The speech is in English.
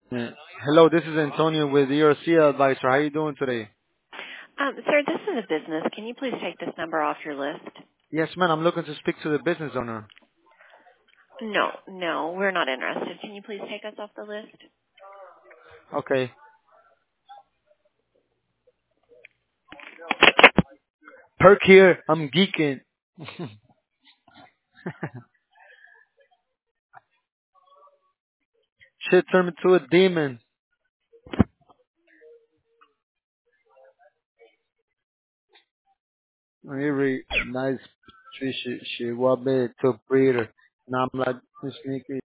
Yeah. Hello, this is Antonio with ERC Advisor. How you doing today? Sir, this is a business. Can you please take this number off your list? Yes, man. I'm looking to speak to the business owner. No, we're not interested. Can you please take us off the list? Okay. Perk here. I'm geeking. Shit turned me to a demon. Very nice. She what me to breeder. And I'm like, sneaky.